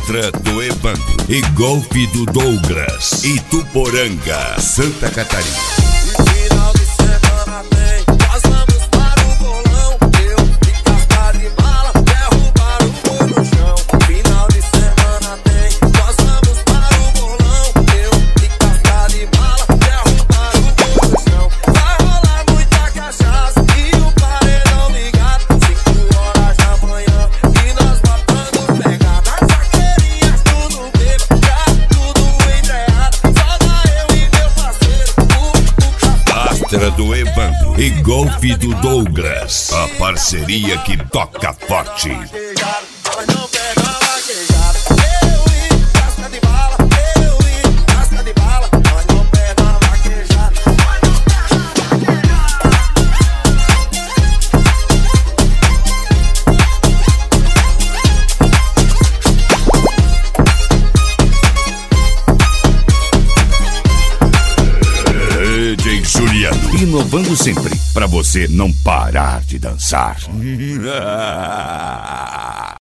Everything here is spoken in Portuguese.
Astra do Evandro e Golfe do Douglas. Ituporanga, Santa Catarina. Final de semana tem, nós vamos para o bolão. Eu de casca de bala, derrubar o boi no chão. Final de semana tem, nós vamos para o bolão. Eu de casca de bala, derrubar o boi no chão. Vai rolar muita cachaça e o paredão ligado. 5 horas da manhã e nós matando pegada. As vaqueirinhas tudo bebo, já tudo entreado. Só dá eu e meu parceiro, Astra do Evandro e Golfe do Douglas. A parceria que toca forte. nós não pega vaquejada. Eu e casca de bala, eu e casca de bala. Nós não pega vaquejada. DJ Juliano, inovando sempre, pra você não parar de dançar.